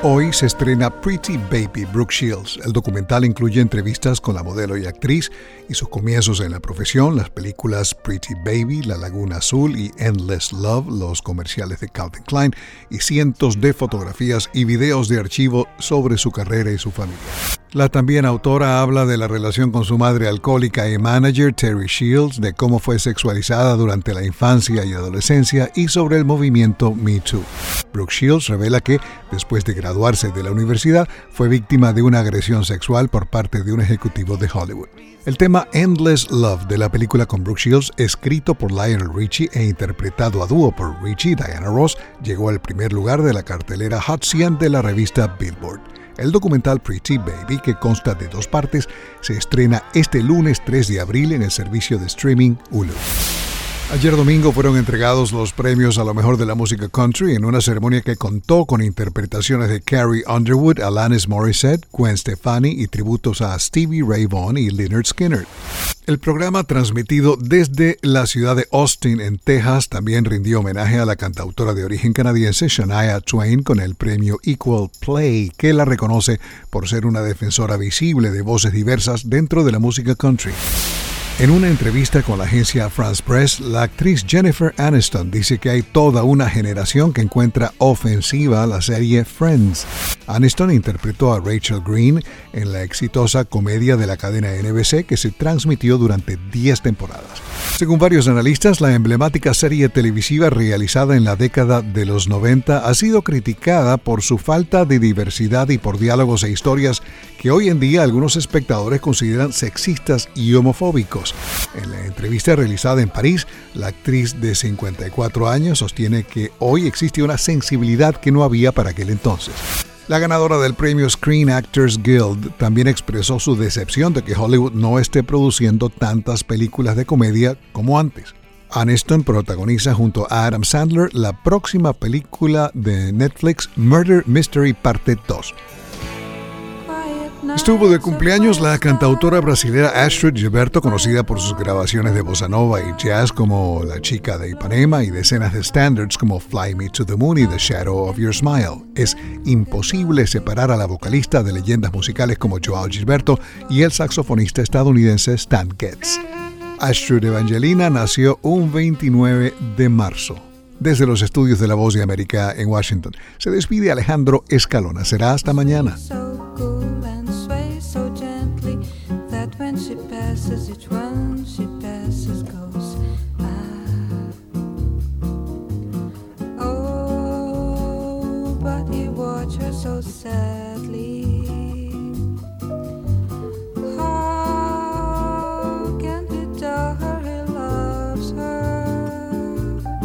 Hoy se estrena Pretty Baby, Brooke Shields. El documental incluye entrevistas con la modelo y actriz y sus comienzos en la profesión, las películas Pretty Baby, La Laguna Azul y Endless Love, los comerciales de Calvin Klein y cientos de fotografías y videos de archivo sobre su carrera y su familia. La también autora habla de la relación con su madre alcohólica y manager Terry Shields, de cómo fue sexualizada durante la infancia y adolescencia y sobre el movimiento Me Too. Brooke Shields revela que, después de graduarse de la universidad, fue víctima de una agresión sexual por parte de un ejecutivo de Hollywood. El tema Endless Love de la película con Brooke Shields, escrito por Lionel Richie e interpretado a dúo por Richie y Diana Ross, llegó al primer lugar de la cartelera Hot 100 de la revista Billboard. El documental Pretty Baby, que consta de 2 partes, se estrena este lunes 3 de abril en el servicio de streaming Hulu. Ayer domingo fueron entregados los premios a lo mejor de la música country en una ceremonia que contó con interpretaciones de Carrie Underwood, Alanis Morissette, Gwen Stefani y tributos a Stevie Ray Vaughan y Lynyrd Skynyrd. El programa, transmitido desde la ciudad de Austin, en Texas, también rindió homenaje a la cantautora de origen canadiense Shania Twain con el premio Equal Play, que la reconoce por ser una defensora visible de voces diversas dentro de la música country. En una entrevista con la agencia France Press, la actriz Jennifer Aniston dice que hay toda una generación que encuentra ofensiva la serie Friends. Aniston interpretó a Rachel Green en la exitosa comedia de la cadena NBC que se transmitió durante 10 temporadas. Según varios analistas, la emblemática serie televisiva realizada en la década de los 90 ha sido criticada por su falta de diversidad y por diálogos e historias que hoy en día algunos espectadores consideran sexistas y homofóbicos. En la entrevista realizada en París, la actriz de 54 años sostiene que hoy existe una sensibilidad que no había para aquel entonces. La ganadora del premio Screen Actors Guild también expresó su decepción de que Hollywood no esté produciendo tantas películas de comedia como antes. Aniston protagoniza junto a Adam Sandler la próxima película de Netflix Murder Mystery Parte 2. Estuvo de cumpleaños la cantautora brasilera Astrud Gilberto, conocida por sus grabaciones de bossa nova y jazz como La Chica de Ipanema y decenas de standards como Fly Me to the Moon y The Shadow of Your Smile. Es imposible separar a la vocalista de leyendas musicales como Joao Gilberto y el saxofonista estadounidense Stan Getz. Astrud Evangelina nació un 29 de marzo. Desde los estudios de La Voz de América en Washington, se despide Alejandro Escalona. Será hasta mañana. Each one she passes goes, oh, but you watch her so sadly. How can he tell her he loves her?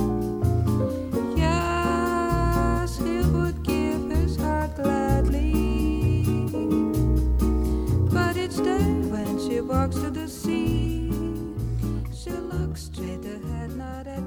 Yes, he would give his heart gladly, but each day when she walks to the sea, she looks straight ahead, not at